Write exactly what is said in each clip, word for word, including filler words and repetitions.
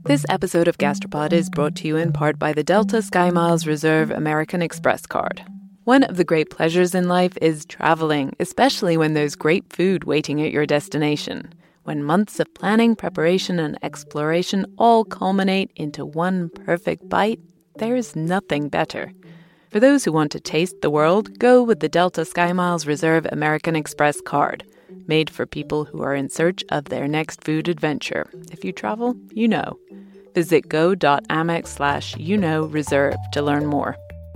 This episode of Gastropod is brought to you in part by the Delta SkyMiles Reserve American Express card. One of the great pleasures in life is traveling, especially when there's great food waiting at your destination. When months of planning, preparation, and exploration all culminate into one perfect bite, there's nothing better. For those who want to taste the world, go with the Delta SkyMiles Reserve American Express card, made for people who are in search of their next food adventure. If you travel, you know. Visit go.amex slash you know reserve to learn more.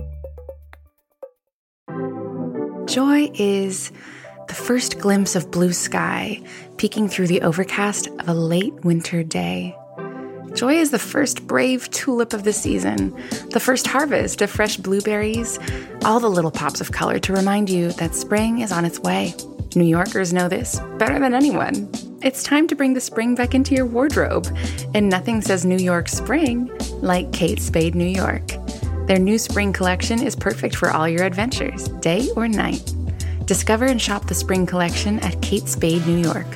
Joy is the first glimpse of blue sky peeking through the overcast of a late winter day. Joy is the first brave tulip of the season, the first harvest of fresh blueberries, all the little pops of color to remind you that spring is on its way. New Yorkers know this better than anyone. It's time to bring the spring back into your wardrobe, and nothing says New York spring like Kate Spade New York. Their new spring collection is perfect for all your adventures, day or night. Discover and shop the spring collection at Kate Spade New York.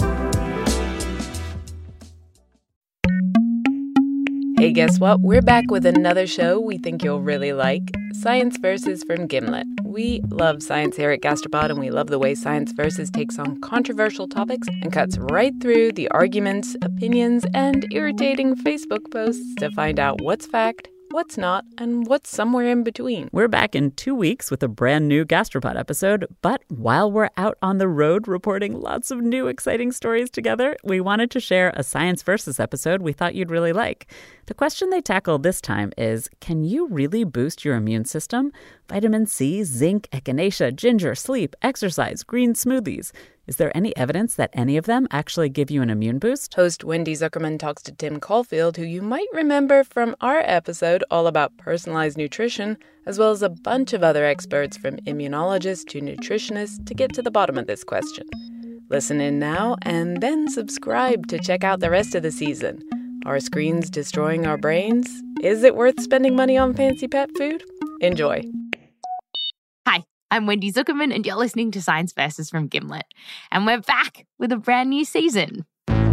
Hey, guess what? We're back with another show we think you'll really like, Science Versus from Gimlet. We love science here at Gastropod, and we love the way Science Versus takes on controversial topics and cuts right through the arguments, opinions, and irritating Facebook posts to find out what's fact, what's not, and what's somewhere in between. We're back in two weeks with a brand new Gastropod episode, but while we're out on the road reporting lots of new exciting stories together, we wanted to share a Science Versus episode we thought you'd really like. The question they tackle this time is, can you really boost your immune system? Vitamin C, zinc, echinacea, ginger, sleep, exercise, green smoothies. Is there any evidence that any of them actually give you an immune boost? Host Wendy Zuckerman talks to Tim Caulfield, who you might remember from our episode all about personalized nutrition, as well as a bunch of other experts from immunologists to nutritionists to get to the bottom of this question. Listen in now and then subscribe to check out the rest of the season. Are screens destroying our brains? Is it worth spending money on fancy pet food? Enjoy. Hi, I'm Wendy Zuckerman, and you're listening to Science Versus from Gimlet. And we're back with a brand new season.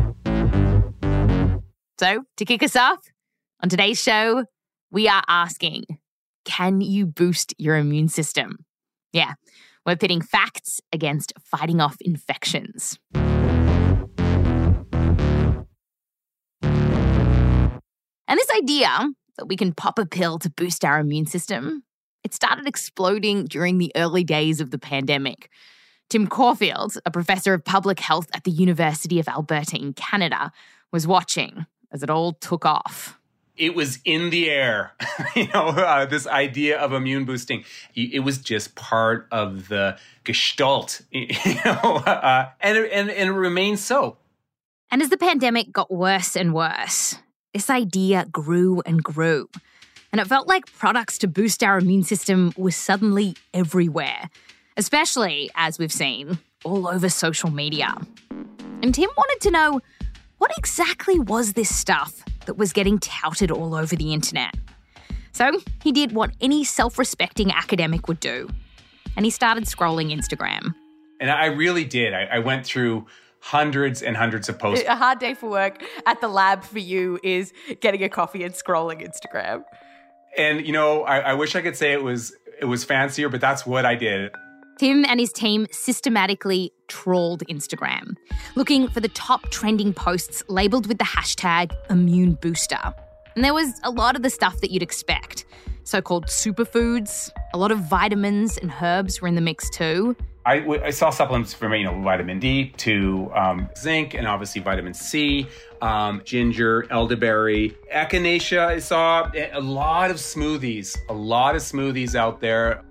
So, to kick us off, on today's show, we are asking, can you boost your immune system? Yeah, we're pitting facts against fighting off infections. And this idea that we can pop a pill to boost our immune system, it started exploding during the early days of the pandemic. Tim Caulfield, a professor of public health at the University of Alberta in Canada, was watching as it all took off. It was in the air, you know, uh, this idea of immune boosting. It was just part of the gestalt, you know, uh, and, it, and, and it remains so. And as the pandemic got worse and worse, this idea grew and grew. And it felt like products to boost our immune system were suddenly everywhere, especially, as we've seen, all over social media. And Tim wanted to know, what exactly was this stuff that was getting touted all over the internet? So he did what any self-respecting academic would do, and he started scrolling Instagram. And I really did. I, I went through hundreds and hundreds of posts. A hard day for work at the lab for you is getting a coffee and scrolling Instagram. And, you know, I, I wish I could say it was it was fancier, but that's what I did. Tim and his team systematically trawled Instagram, looking for the top trending posts labelled with the hashtag immune booster. And there was a lot of the stuff that you'd expect. So-called superfoods, a lot of vitamins and herbs were in the mix too. I, I saw supplements from, you know, vitamin D to um, zinc and obviously vitamin C, um, ginger, elderberry, echinacea. I saw a lot of smoothies, a lot of smoothies out there.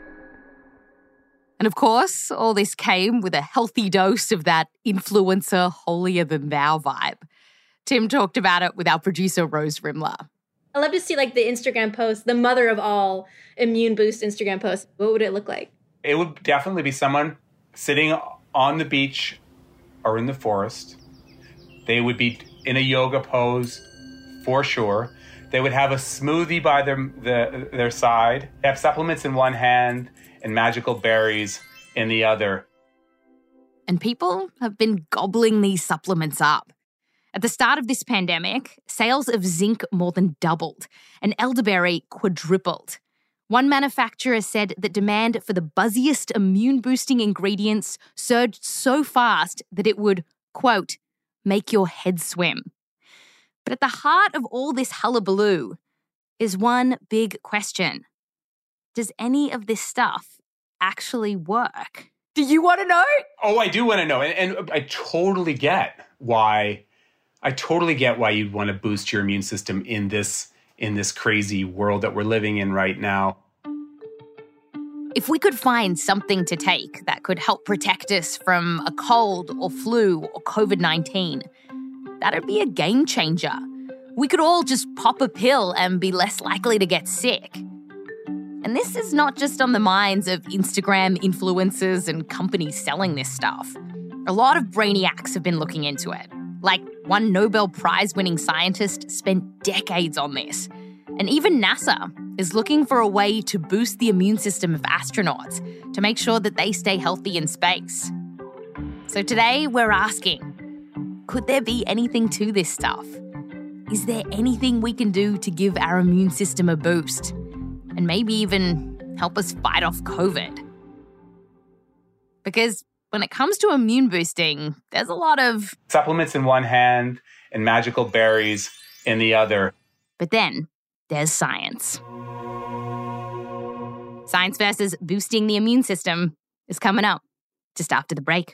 And of course, all this came with a healthy dose of that influencer holier-than-thou vibe. Tim talked about it with our producer, Rose Rimler. I love to see like the Instagram post, the mother of all immune boost Instagram posts. What would it look like? It would definitely be someone sitting on the beach or in the forest. They would be in a yoga pose for sure. They would have a smoothie by their the, their side. They have supplements in one hand and magical berries in the other. And people have been gobbling these supplements up. At the start of this pandemic, sales of zinc more than doubled and elderberry quadrupled. One manufacturer said that demand for the buzziest immune-boosting ingredients surged so fast that it would, quote, make your head swim. But at the heart of all this hullabaloo is one big question. Does any of this stuff actually work? Do you want to know? Oh, I do want to know. And, and I totally get why, I totally get why you'd want to boost your immune system in this, in this crazy world that we're living in right now. If we could find something to take that could help protect us from a cold or flu or covid nineteen, that'd be a game changer. We could all just pop a pill and be less likely to get sick. And this is not just on the minds of Instagram influencers and companies selling this stuff. A lot of brainiacs have been looking into it. Like one Nobel Prize-winning scientist spent decades on this. And even NASA is looking for a way to boost the immune system of astronauts to make sure that they stay healthy in space. So today we're asking, could there be anything to this stuff? Is there anything we can do to give our immune system a boost? And maybe even help us fight off COVID? Because when it comes to immune boosting, there's a lot of supplements in one hand and magical berries in the other. But then there's science. Science versus boosting the immune system is coming up just after the break.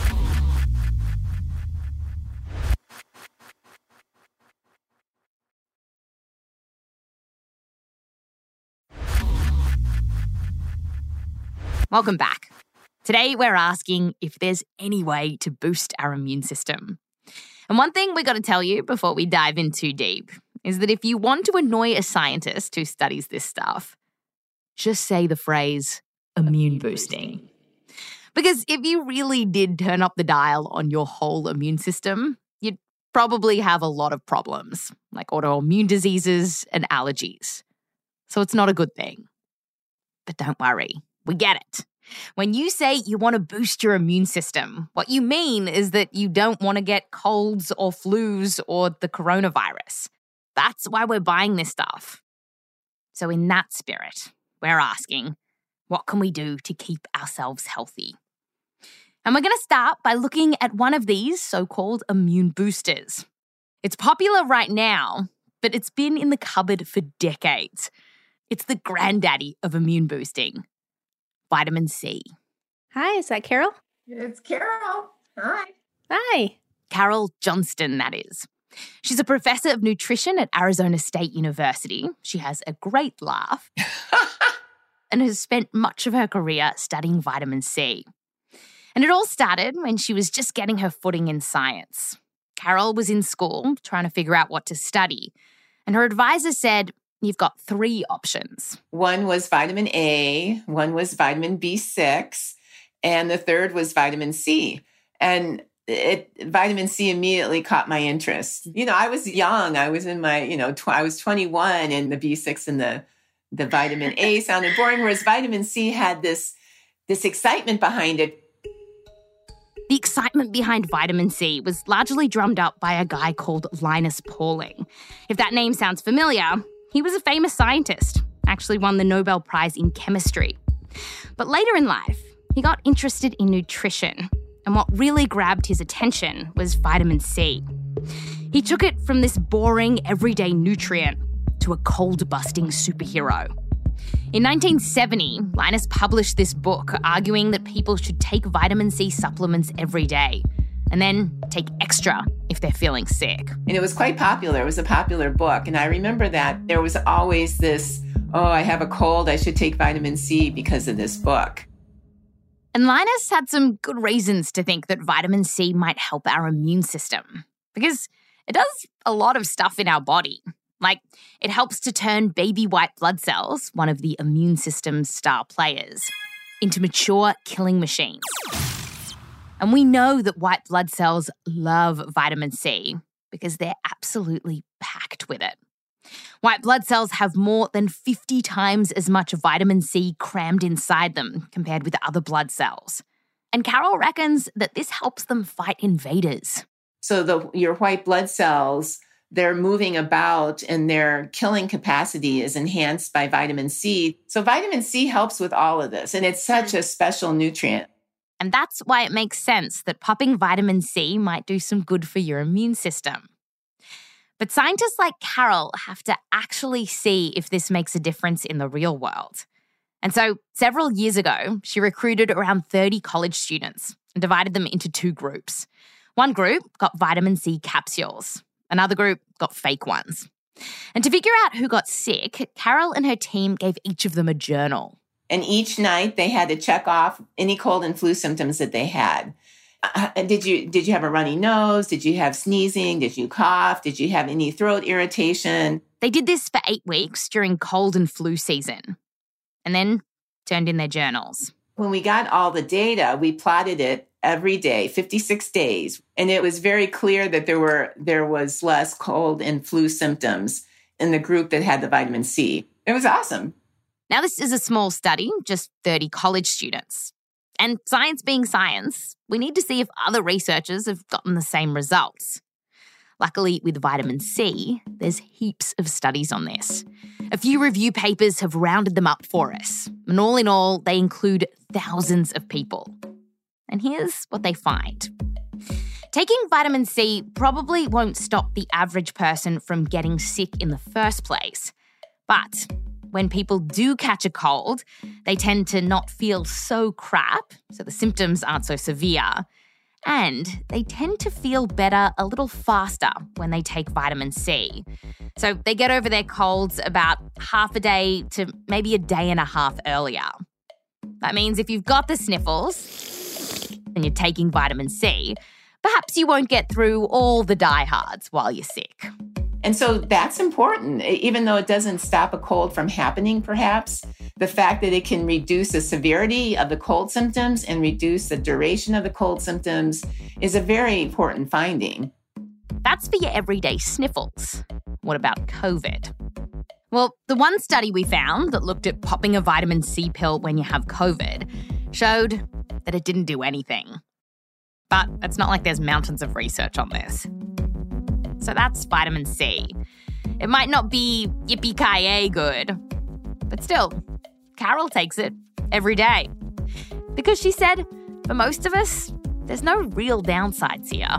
Welcome back. Today we're asking if there's any way to boost our immune system. And one thing we got to tell you before we dive in too deep is that if you want to annoy a scientist who studies this stuff, just say the phrase immune boosting. Because if you really did turn up the dial on your whole immune system, you'd probably have a lot of problems, like autoimmune diseases and allergies. So it's not a good thing. But don't worry, we get it. When you say you want to boost your immune system, what you mean is that you don't want to get colds or flus or the coronavirus. That's why we're buying this stuff. So in that spirit, we're asking, what can we do to keep ourselves healthy? And we're going to start by looking at one of these so-called immune boosters. It's popular right now, but it's been in the cupboard for decades. It's the granddaddy of immune boosting. Vitamin C. Hi, is that Carol? It's Carol. Hi. Hi. Carol Johnston, that is. She's a professor of nutrition at Arizona State University. She has a great laugh and has spent much of her career studying vitamin C. And it all started when she was just getting her footing in science. Carol was in school trying to figure out what to study, and her advisor said, you've got three options. One was vitamin A, one was vitamin B six, and the third was vitamin C. And it, vitamin C immediately caught my interest. You know, I was young. I was in my, you know, tw- I was twenty-one, and the B six and the, the vitamin A sounded boring, whereas vitamin C had this, this excitement behind it. The excitement behind vitamin C was largely drummed up by a guy called Linus Pauling. If that name sounds familiar, he was a famous scientist, actually won the Nobel Prize in chemistry. But later in life, he got interested in nutrition, and what really grabbed his attention was vitamin C. He took it from this boring, everyday nutrient to a cold-busting superhero. In nineteen seventy, Linus published this book arguing that people should take vitamin C supplements every day, and then take extra if they're feeling sick. And it was quite popular. It was a popular book. And I remember that there was always this, oh, I have a cold, I should take vitamin C because of this book. And Linus had some good reasons to think that vitamin C might help our immune system, because it does a lot of stuff in our body. Like, it helps to turn baby white blood cells, one of the immune system's star players, into mature killing machines. And we know that white blood cells love vitamin C because they're absolutely packed with it. White blood cells have more than fifty times as much vitamin C crammed inside them compared with other blood cells. And Carol reckons that this helps them fight invaders. So the your white blood cells, they're moving about and their killing capacity is enhanced by vitamin C. So vitamin C helps with all of this, and it's such a special nutrient. And that's why it makes sense that popping vitamin C might do some good for your immune system. But scientists like Carol have to actually see if this makes a difference in the real world. And so several years ago, she recruited around thirty college students and divided them into two groups. One group got vitamin C capsules. Another group got fake ones. And to figure out who got sick, Carol and her team gave each of them a journal. And each night they had to check off any cold and flu symptoms that they had. Uh, did you did you have a runny nose? Did you have sneezing? Did you cough? Did you have any throat irritation? They did this for eight weeks during cold and flu season, and then turned in their journals. When we got all the data, we plotted it every day, fifty-six days, and it was very clear that there were there was less cold and flu symptoms in the group that had the vitamin C. It was awesome. Now, this is a small study, just thirty college students. And science being science, we need to see if other researchers have gotten the same results. Luckily, with vitamin C, there's heaps of studies on this. A few review papers have rounded them up for us. And all in all, they include thousands of people. And here's what they find. Taking vitamin C probably won't stop the average person from getting sick in the first place. But when people do catch a cold, they tend to not feel so crap, so the symptoms aren't so severe. And they tend to feel better a little faster when they take vitamin C. So they get over their colds about half a day to maybe a day and a half earlier. That means if you've got the sniffles and you're taking vitamin C, perhaps you won't get through all the diehards while you're sick. And so that's important, even though it doesn't stop a cold from happening, perhaps. The fact that it can reduce the severity of the cold symptoms and reduce the duration of the cold symptoms is a very important finding. That's for your everyday sniffles. What about COVID? Well, the one study we found that looked at popping a vitamin C pill when you have COVID showed that it didn't do anything. But it's not like there's mountains of research on this. So that's vitamin C. It might not be yippee-ki-yay good, but still, Carol takes it every day. Because she said, for most of us, there's no real downsides here.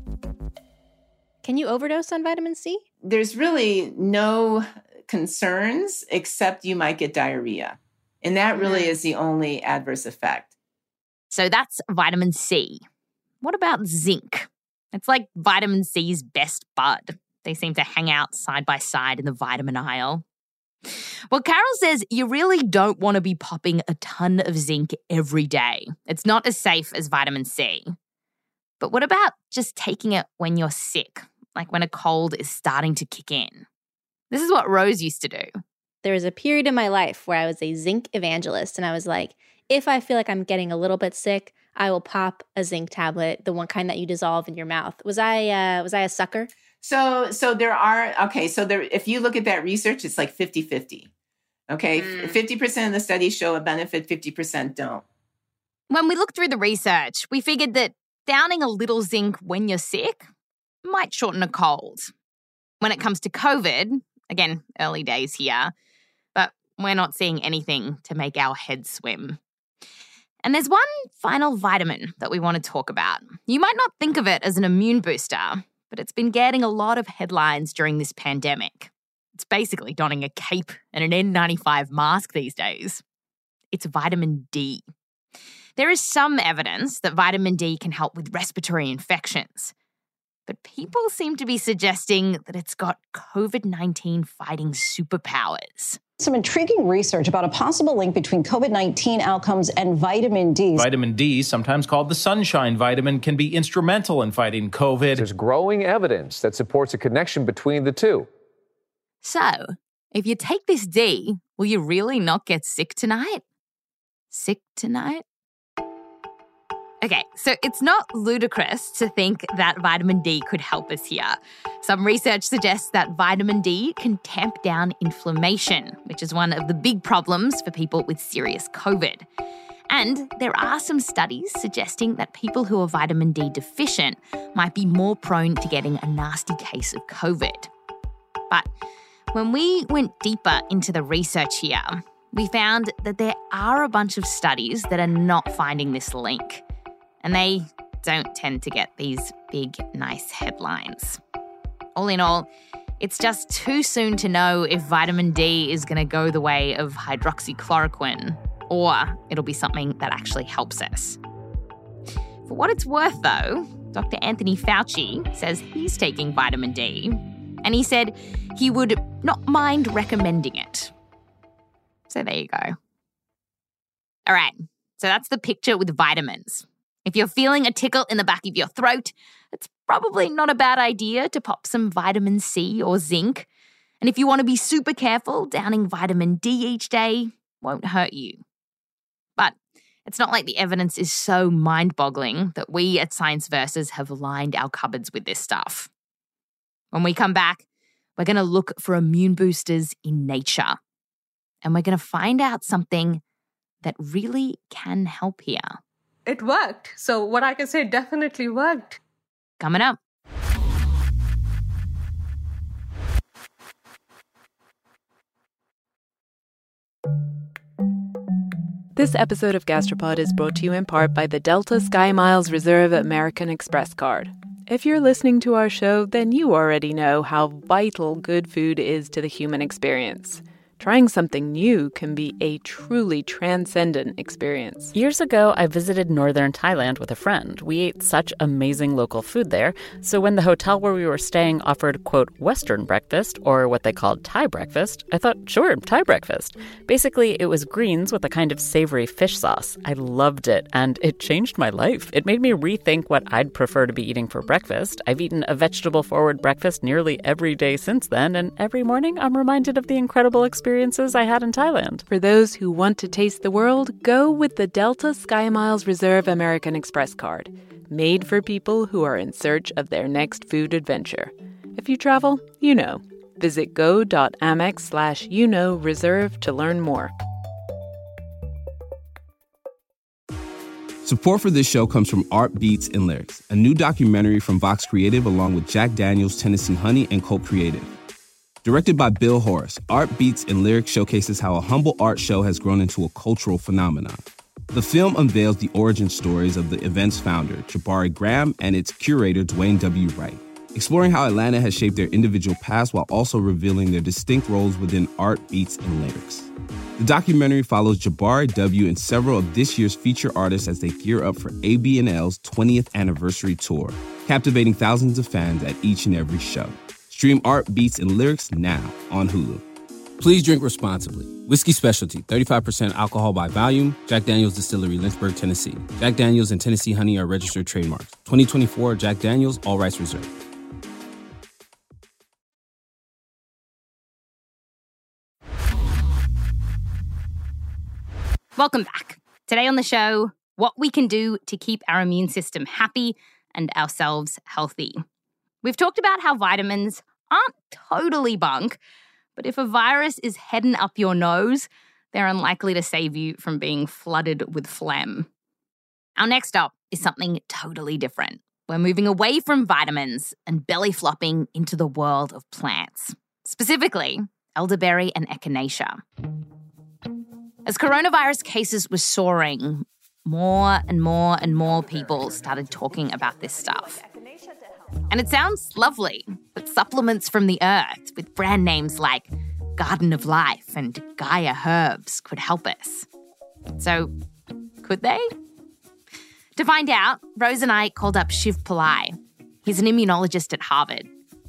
Can you overdose on vitamin C? There's really no concerns except you might get diarrhea. And that really is the only adverse effect. So that's vitamin C. What about zinc? It's like vitamin C's best bud. They seem to hang out side by side in the vitamin aisle. Well, Carol says you really don't want to be popping a ton of zinc every day. It's not as safe as vitamin C. But what about just taking it when you're sick, like when a cold is starting to kick in? This is what Rose used to do. There was a period in my life where I was a zinc evangelist, and I was like, if I feel like I'm getting a little bit sick, I will pop a zinc tablet, the one kind that you dissolve in your mouth. Was I uh, was I a sucker? So so there are, okay, so there, if you look at that research, it's like fifty-fifty. Okay, mm. fifty percent of the studies show a benefit, fifty percent don't. When we looked through the research, we figured that downing a little zinc when you're sick might shorten a cold. When it comes to COVID, again, early days here, but we're not seeing anything to make our heads swim. And there's one final vitamin that we want to talk about. You might not think of it as an immune booster, but it's been getting a lot of headlines during this pandemic. It's basically donning a cape and an N ninety-five mask these days. It's vitamin D. There is some evidence that vitamin D can help with respiratory infections, but people seem to be suggesting that it's got COVID nineteen fighting superpowers. Some intriguing research about a possible link between COVID nineteen outcomes and vitamin D. Vitamin D, sometimes called the sunshine vitamin, can be instrumental in fighting COVID. There's growing evidence that supports a connection between the two. So, if you take this D, will you really not get sick tonight? Sick tonight? Okay, so it's not ludicrous to think that vitamin D could help us here. Some research suggests that vitamin D can tamp down inflammation, which is one of the big problems for people with serious COVID. And there are some studies suggesting that people who are vitamin D deficient might be more prone to getting a nasty case of COVID. But when we went deeper into the research here, we found that there are a bunch of studies that are not finding this link. And they don't tend to get these big, nice headlines. All in all, it's just too soon to know if vitamin D is going to go the way of hydroxychloroquine, or it'll be something that actually helps us. For what it's worth, though, Doctor Anthony Fauci says he's taking vitamin D, and he said he would not mind recommending it. So there you go. All right, so that's the picture with vitamins. If you're feeling a tickle in the back of your throat, it's probably not a bad idea to pop some vitamin C or zinc. And if you want to be super careful, downing vitamin D each day won't hurt you. But it's not like the evidence is so mind-boggling that we at Science Versus have lined our cupboards with this stuff. When we come back, we're going to look for immune boosters in nature. And we're going to find out something that really can help here. It worked. So what I can say definitely worked. Coming up. This episode of Gastropod is brought to you in part by the Delta SkyMiles Reserve American Express card. If you're listening to our show, then you already know how vital good food is to the human experience. Trying something new can be a truly transcendent experience. Years ago, I visited northern Thailand with a friend. We ate such amazing local food there. So when the hotel where we were staying offered, quote, Western breakfast, or what they called Thai breakfast, I thought, sure, Thai breakfast. Basically, it was greens with a kind of savory fish sauce. I loved it, and it changed my life. It made me rethink what I'd prefer to be eating for breakfast. I've eaten a vegetable-forward breakfast nearly every day since then, and every morning I'm reminded of the incredible experience experiences I had in Thailand. For those who want to taste the world, go with the Delta SkyMiles Reserve American Express card, made for people who are in search of their next food adventure. If you travel, you know. Visit go.amex slash you know reserve to learn more. Support for this show comes from Art Beats and Lyrics, a new documentary from Vox Creative along with Jack Daniels, Tennessee Honey, and Colt Creative. Directed by Bill Horace, Art Beats and Lyrics showcases how a humble art show has grown into a cultural phenomenon. The film unveils the origin stories of the event's founder, Jabari Graham, and its curator, Dwayne W. Wright, exploring how Atlanta has shaped their individual paths while also revealing their distinct roles within Art Beats and Lyrics. The documentary follows Jabari W. and several of this year's feature artists as they gear up for A B and L's twentieth anniversary tour, captivating thousands of fans at each and every show. Stream Art Beats and Lyrics now on Hulu. Please drink responsibly. Whiskey Specialty, thirty-five percent alcohol by volume. Jack Daniel's Distillery, Lynchburg, Tennessee. Jack Daniel's and Tennessee Honey are registered trademarks. twenty twenty-four Jack Daniel's, all rights reserved. Welcome back. Today on the show, what we can do to keep our immune system happy and ourselves healthy. We've talked about how vitamins aren't totally bunk, but if a virus is heading up your nose, they're unlikely to save you from being flooded with phlegm. Our next stop is something totally different. We're moving away from vitamins and belly flopping into the world of plants, specifically elderberry and echinacea. As coronavirus cases were soaring, more and more and more people started talking about this stuff. And it sounds lovely, but supplements from the earth with brand names like Garden of Life and Gaia Herbs could help us. So, could they? To find out, Rose and I called up Shiv Pillai. He's an immunologist at Harvard.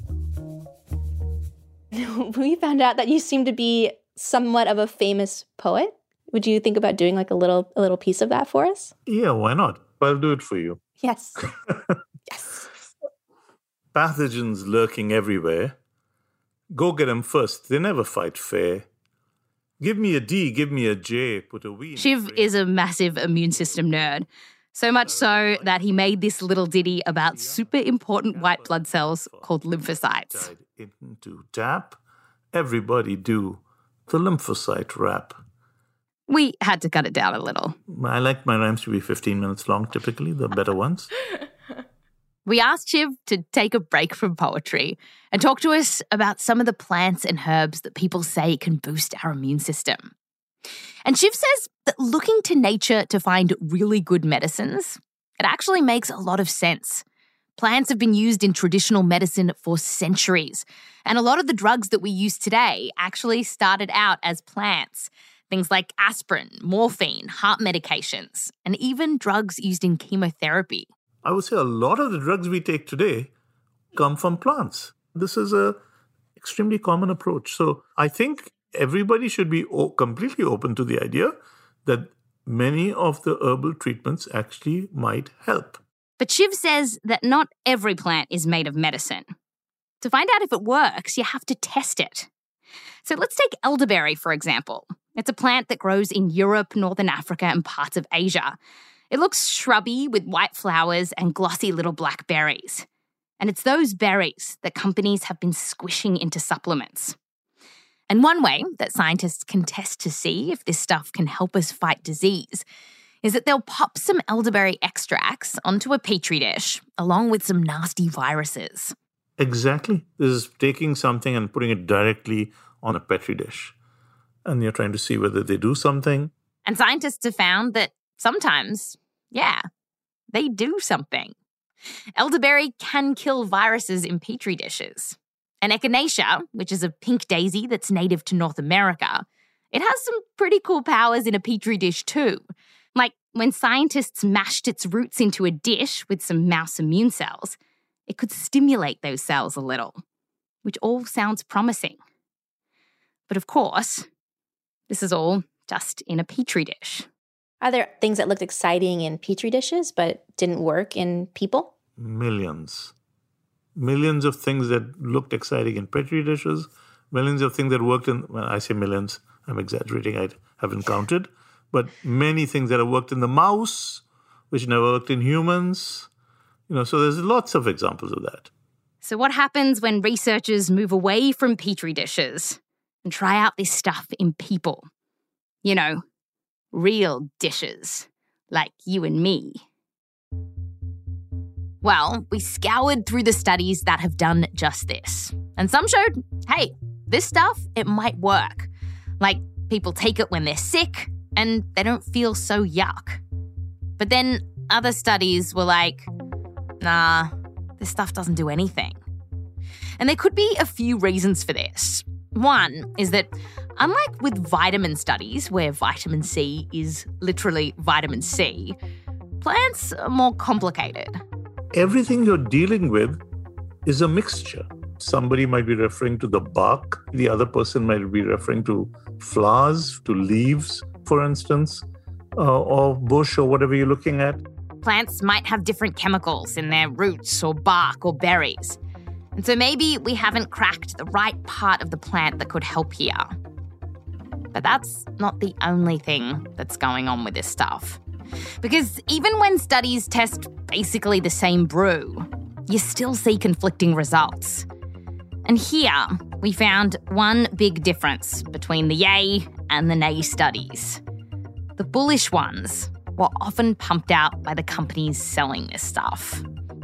We found out that you seem to be somewhat of a famous poet. Would you think about doing like a little a little piece of that for us? Yeah, why not? I'll do it for you. Yes. Yes. Pathogens lurking everywhere. Go get them first. They never fight fair. Give me a D, give me a J, put a V. Shiv is a massive immune system nerd. So much so that he made this little ditty about super important white blood cells called lymphocytes. Into tap, everybody do the lymphocyte rap. We had to cut it down a little. I like my rhymes to be fifteen minutes long, typically, the better ones. We asked Shiv to take a break from poetry and talk to us about some of the plants and herbs that people say can boost our immune system. And Shiv says that looking to nature to find really good medicines, it actually makes a lot of sense. Plants have been used in traditional medicine for centuries, and a lot of the drugs that we use today actually started out as plants. Things like aspirin, morphine, heart medications, and even drugs used in chemotherapy. I would say a lot of the drugs we take today come from plants. This is a extremely common approach. So I think everybody should be o- completely open to the idea that many of the herbal treatments actually might help. But Shiv says that not every plant is made of medicine. To find out if it works, you have to test it. So let's take elderberry, for example. It's a plant that grows in Europe, Northern Africa, and parts of Asia. It looks shrubby with white flowers and glossy little black berries. And it's those berries that companies have been squishing into supplements. And one way that scientists can test to see if this stuff can help us fight disease is that they'll pop some elderberry extracts onto a petri dish along with some nasty viruses. Exactly. This is taking something and putting it directly on a petri dish. And you're trying to see whether they do something. And scientists have found that sometimes, yeah, they do something. Elderberry can kill viruses in petri dishes. And echinacea, which is a pink daisy that's native to North America, it has some pretty cool powers in a petri dish too. Like when scientists mashed its roots into a dish with some mouse immune cells, it could stimulate those cells a little, which all sounds promising. But of course, this is all just in a petri dish. Are there things that looked exciting in petri dishes but didn't work in people? Millions. Millions of things that looked exciting in petri dishes, millions of things that worked in, well, I say millions, I'm exaggerating, I haven't counted, but many things that have worked in the mouse, which never worked in humans. You know, so there's lots of examples of that. So what happens when researchers move away from petri dishes and try out this stuff in people? You know, real dishes, like you and me. Well, we scoured through the studies that have done just this. And some showed, hey, this stuff, it might work. Like, people take it when they're sick and they don't feel so yuck. But then other studies were like, nah, this stuff doesn't do anything. And there could be a few reasons for this. One is that, unlike with vitamin studies, where vitamin C is literally vitamin C, plants are more complicated. Everything you're dealing with is a mixture. Somebody might be referring to the bark. The other person might be referring to flowers, to leaves, for instance, uh, or bush or whatever you're looking at. Plants might have different chemicals in their roots or bark or berries. And so maybe we haven't cracked the right part of the plant that could help here. But that's not the only thing that's going on with this stuff. Because even when studies test basically the same brew, you still see conflicting results. And here we found one big difference between the yay and the nay studies. The bullish ones were often pumped out by the companies selling this stuff.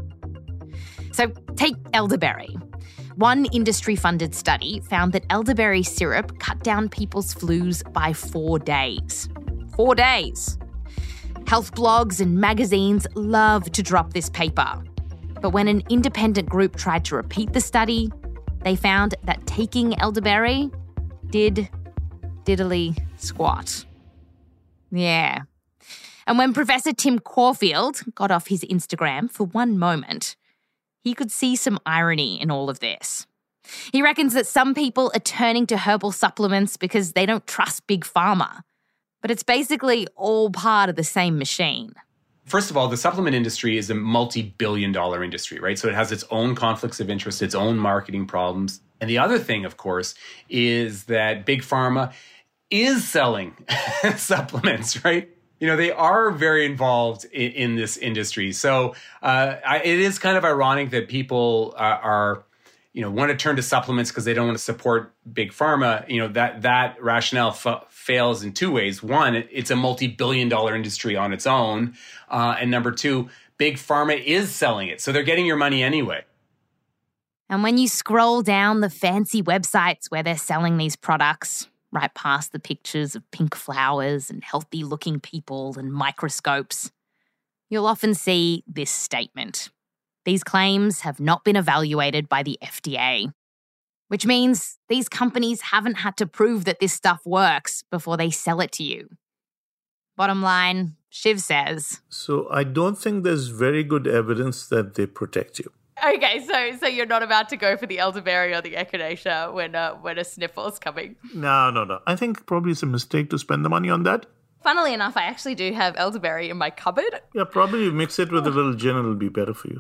So take elderberry. One industry-funded study found that elderberry syrup cut down people's flus by four days. Four days. Health blogs and magazines love to drop this paper. But when an independent group tried to repeat the study, they found that taking elderberry did diddly squat. Yeah. And when Professor Tim Caulfield got off his Instagram for one moment, he could see some irony in all of this. He reckons that some people are turning to herbal supplements because they don't trust Big Pharma. But it's basically all part of the same machine. First of all, the supplement industry is a multi-billion dollar industry, right? So it has its own conflicts of interest, its own marketing problems. And the other thing, of course, is that Big Pharma is selling supplements, right? You know, they are very involved in, in this industry. So uh, I, it is kind of ironic that people uh, are, you know, want to turn to supplements because they don't want to support big pharma, you know, that that rationale fa- fails in two ways. One, it, it's a multi-billion dollar industry on its own. Uh, and number two, big pharma is selling it. So they're getting your money anyway. And when you scroll down the fancy websites where they're selling these products, right past the pictures of pink flowers and healthy-looking people and microscopes, you'll often see this statement. These claims have not been evaluated by the F D A, which means these companies haven't had to prove that this stuff works before they sell it to you. Bottom line, Shiv says... So I don't think there's very good evidence that they protect you. Okay, so so you're not about to go for the elderberry or the echinacea when uh, when a sniffle's coming? No, no, no. I think probably it's a mistake to spend the money on that. Funnily enough, I actually do have elderberry in my cupboard. Yeah, probably mix it with a little gin and it'll be better for you.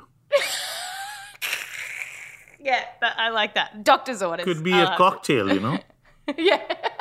Yeah, that, I like that. Doctor's orders. Could be a uh, cocktail, you know? Yeah.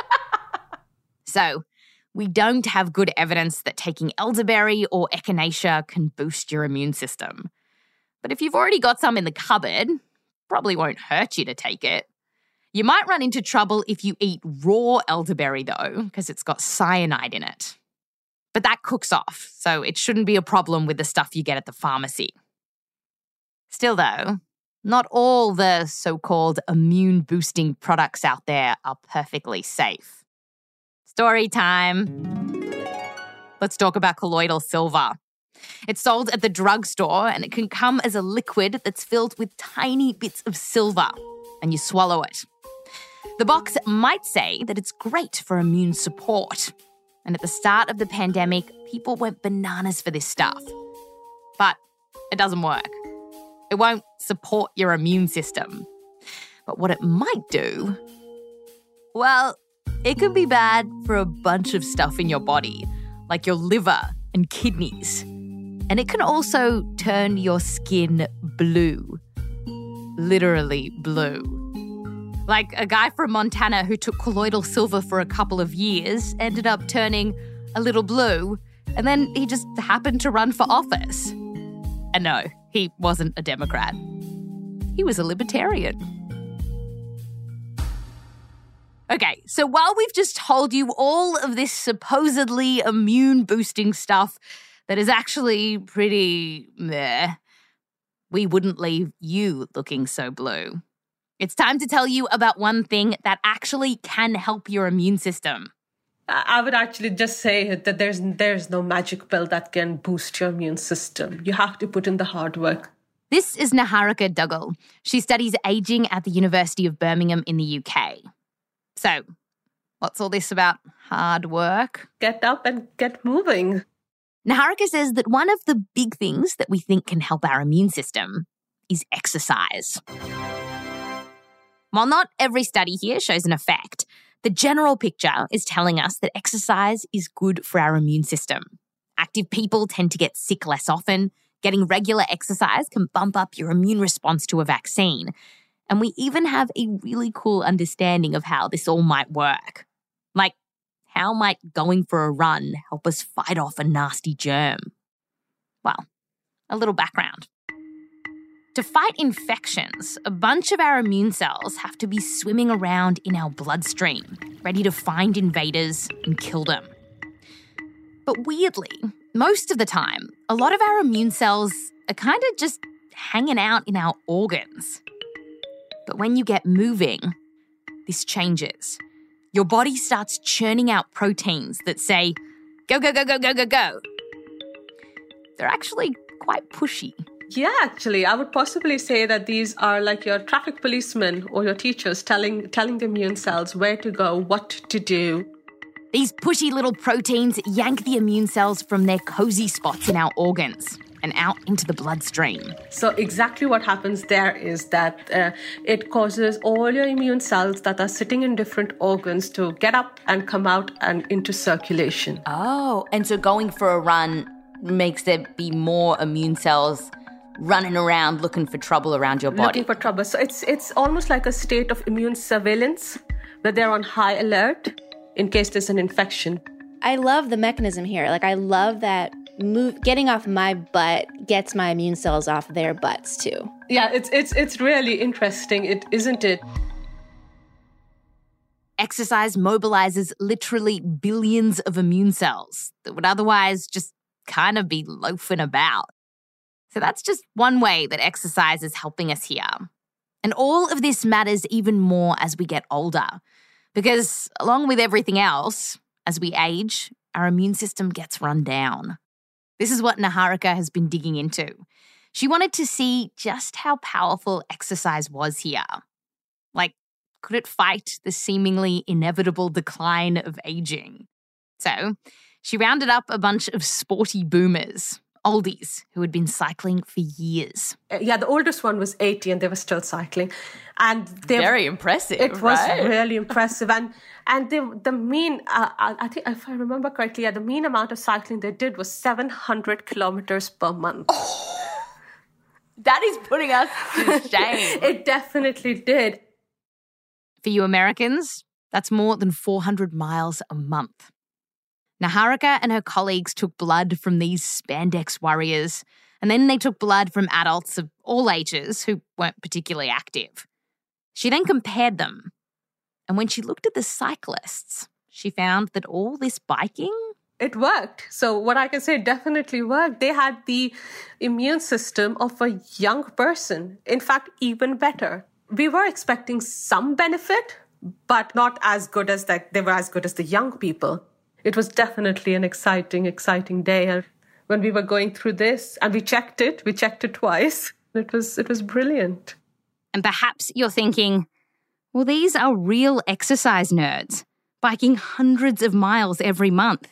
So, we don't have good evidence that taking elderberry or echinacea can boost your immune system. But if you've already got some in the cupboard, probably won't hurt you to take it. You might run into trouble if you eat raw elderberry, though, because it's got cyanide in it. But that cooks off, so it shouldn't be a problem with the stuff you get at the pharmacy. Still, though, not all the so-called immune-boosting products out there are perfectly safe. Story time. Let's talk about colloidal silver. It's sold at the drugstore and it can come as a liquid that's filled with tiny bits of silver, and you swallow it. The box might say that it's great for immune support. And at the start of the pandemic, people went bananas for this stuff. But it doesn't work. It won't support your immune system. But what it might do, well, it could be bad for a bunch of stuff in your body, like your liver and kidneys. And it can also turn your skin blue. Literally blue. Like a guy from Montana who took colloidal silver for a couple of years ended up turning a little blue, and then he just happened to run for office. And no, he wasn't a Democrat. He was a libertarian. Okay, so while we've just told you all of this supposedly immune-boosting stuff that is actually pretty meh, we wouldn't leave you looking so blue. It's time to tell you about one thing that actually can help your immune system. I would actually just say that there's there's no magic pill that can boost your immune system. You have to put in the hard work. This is Niharika Duggal. She studies aging at the University of Birmingham in the U K. So, what's all this about hard work? Get up and get moving. Niharika says that one of the big things that we think can help our immune system is exercise. While not every study here shows an effect, the general picture is telling us that exercise is good for our immune system. Active people tend to get sick less often. Getting regular exercise can bump up your immune response to a vaccine. And we even have a really cool understanding of how this all might work. Like, how might going for a run help us fight off a nasty germ? Well, a little background. To fight infections, a bunch of our immune cells have to be swimming around in our bloodstream, ready to find invaders and kill them. But weirdly, most of the time, a lot of our immune cells are kind of just hanging out in our organs. But when you get moving, this changes. Your body starts churning out proteins that say, go, go, go, go, go, go, go. They're actually quite pushy. Yeah, actually, I would possibly say that these are like your traffic policemen or your teachers telling telling the immune cells where to go, what to do. These pushy little proteins yank the immune cells from their cozy spots in our organs and out into the bloodstream. So exactly what happens there is that uh, it causes all your immune cells that are sitting in different organs to get up and come out and into circulation. Oh, and so going for a run makes there be more immune cells running around looking for trouble around your body. Looking for trouble. So it's it's almost like a state of immune surveillance where they're on high alert in case there's an infection. I love the mechanism here. Like, I love that move, getting off my butt gets my immune cells off their butts too. Yeah, it's it's it's really interesting, it isn't it? Exercise mobilizes literally billions of immune cells that would otherwise just kind of be loafing about. So that's just one way that exercise is helping us here. And all of this matters even more as we get older, because along with everything else, as we age, our immune system gets run down. This is what Niharika has been digging into. She wanted to see just how powerful exercise was here. Like, could it fight the seemingly inevitable decline of aging? So she rounded up a bunch of sporty boomers, oldies, who had been cycling for years. Yeah, the oldest one was eighty and they were still cycling. And they Very impressive, It was right? really impressive. And and they, the mean, uh, I think if I remember correctly, yeah, the mean amount of cycling they did was seven hundred kilometers per month. Oh, that is putting us to shame. It definitely did. For you Americans, that's more than four hundred miles a month. Niharika and her colleagues took blood from these spandex warriors, and then they took blood from adults of all ages who weren't particularly active. She then compared them, and when she looked at the cyclists, she found that all this biking... It worked. So what I can say definitely worked. They had the immune system of a young person. In fact, even better. We were expecting some benefit, but not as good as that. They were as good as the young people. It was definitely an exciting, exciting day. And when we were going through this, and we checked it, we checked it twice. It was, it was brilliant. And perhaps you're thinking, well, these are real exercise nerds, biking hundreds of miles every month.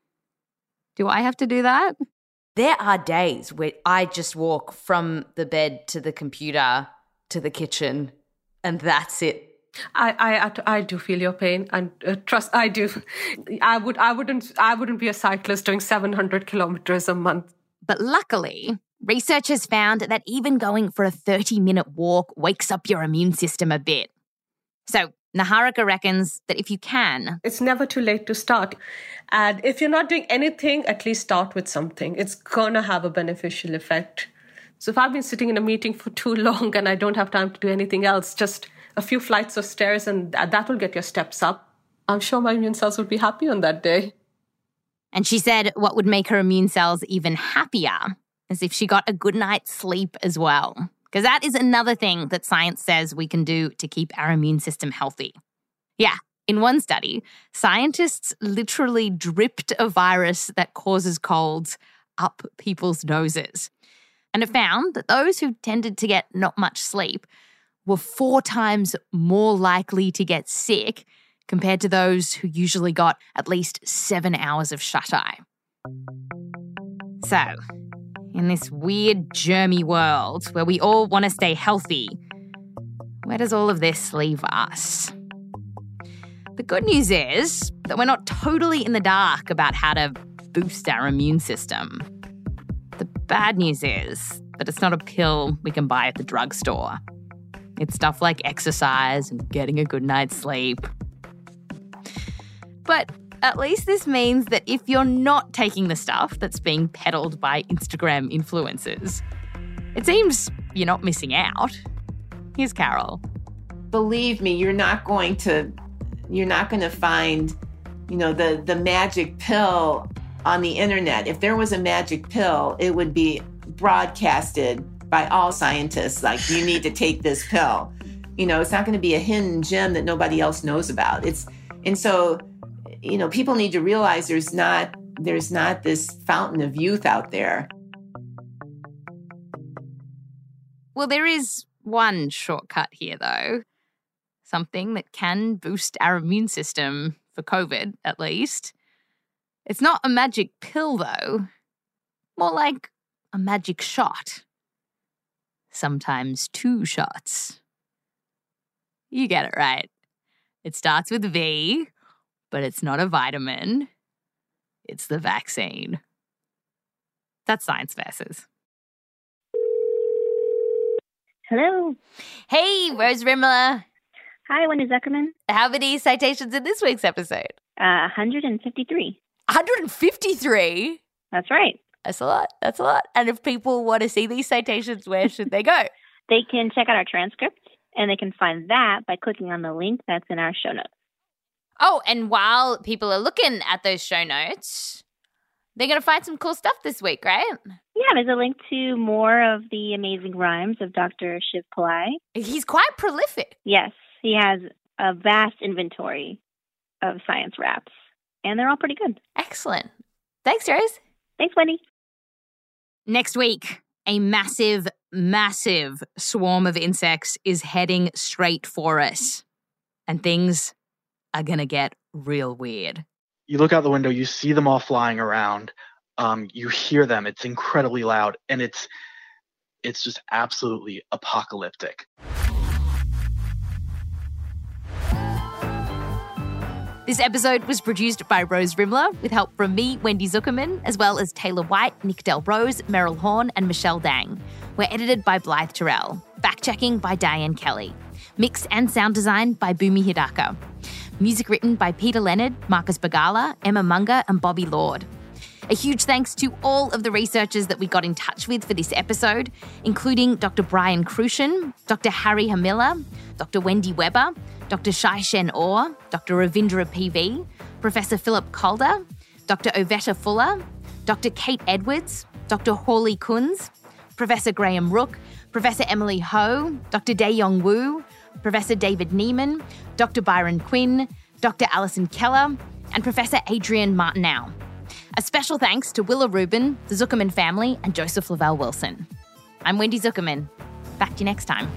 Do I have to do that? There are days where I just walk from the bed to the computer to the kitchen, and that's it. I, I, I do feel your pain, and uh, trust, I do. I would, I wouldn't, I wouldn't be a cyclist doing seven hundred kilometers a month. But luckily, researchers found that even going for a thirty-minute walk wakes up your immune system a bit. So Niharika reckons that if you can... It's never too late to start. And if you're not doing anything, at least start with something. It's going to have a beneficial effect. So if I've been sitting in a meeting for too long and I don't have time to do anything else, just a few flights of stairs and that will get your steps up. I'm sure my immune cells would be happy on that day. And she said what would make her immune cells even happier is if she got a good night's sleep as well. Because that is another thing that science says we can do to keep our immune system healthy. Yeah, in one study, scientists literally dripped a virus that causes colds up people's noses. And it found that those who tended to get not much sleep were four times more likely to get sick compared to those who usually got at least seven hours of shut-eye. So, in this weird, germy world where we all want to stay healthy, where does all of this leave us? The good news is that we're not totally in the dark about how to boost our immune system. The bad news is that it's not a pill we can buy at the drugstore. It's stuff like exercise and getting a good night's sleep. But at least this means that if you're not taking the stuff that's being peddled by Instagram influencers, it seems you're not missing out. Here's Carol. Believe me, you're not going to, you're not going to find, you know, the, the magic pill on the internet. If there was a magic pill, it would be broadcasted by all scientists, like, you need to take this pill. You know, it's not going to be a hidden gem that nobody else knows about. It's, and so, you know, people need to realize there's not, there's not this fountain of youth out there. Well, there is one shortcut here, though. Something that can boost our immune system, for COVID at least. It's not a magic pill, though. More like a magic shot. Sometimes two shots. You get it right. It starts with V, but it's not a vitamin. It's the vaccine. That's Science Versus. Hello. Hey, Rose Rimler. Hi, Wendy Zuckerman. How many citations in this week's episode? Uh, one hundred fifty-three. one hundred fifty-three? That's right. That's a lot. That's a lot. And if people want to see these citations, where should they go? They can check out our transcript, and they can find that by clicking on the link that's in our show notes. Oh, and while people are looking at those show notes, they're going to find some cool stuff this week, right? Yeah, there's a link to more of the amazing rhymes of Doctor Shiv Pillai. He's quite prolific. Yes, he has a vast inventory of science raps, and they're all pretty good. Excellent. Thanks, Rose. Thanks, Wendy. Next week, a massive, massive swarm of insects is heading straight for us. And things are going to get real weird. You look out the window, you see them all flying around. Um, you hear them. It's incredibly loud, and it's it's just absolutely apocalyptic. This episode was produced by Rose Rimler with help from me, Wendy Zuckerman, as well as Taylor White, Nick Del Rose, Meryl Horn, and Michelle Dang. We're edited by Blythe Terrell. Fact-checking by Diane Kelly. Mix and sound design by Bhumi Hidaka. Music written by Peter Leonard, Marcus Bagala, Emma Munger, and Bobby Lord. A huge thanks to all of the researchers that we got in touch with for this episode, including Doctor Brian Crucian, Doctor Harry Hamilla, Doctor Wendy Weber, Doctor Shai Shen Orr, Doctor Ravindra P V, Professor Philip Calder, Doctor Ovetta Fuller, Doctor Kate Edwards, Doctor Hawley Kunz, Professor Graham Rook, Professor Emily Ho, Doctor Dae-Yong Woo, Professor David Neiman, Doctor Byron Quinn, Doctor Alison Keller, and Professor Adrian Martineau. A special thanks to Willa Rubin, the Zuckerman family, and Joseph Lavelle Wilson. I'm Wendy Zuckerman. Back to you next time.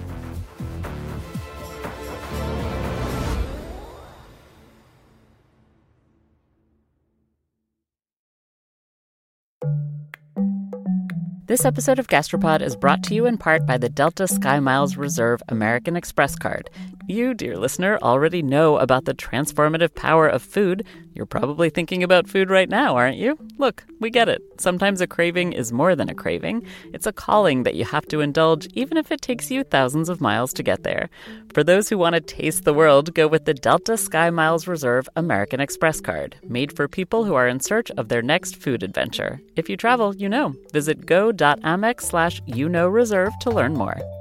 This episode of Gastropod is brought to you in part by the Delta SkyMiles Reserve American Express card. You, dear listener, already know about the transformative power of food. You're probably thinking about food right now, aren't you? Look, we get it. Sometimes a craving is more than a craving. It's a calling that you have to indulge, even if it takes you thousands of miles to get there. For those who want to taste the world, go with the Delta SkyMiles Reserve American Express card, made for people who are in search of their next food adventure. If you travel, you know. Visit go.amex slash you know reserve to learn more.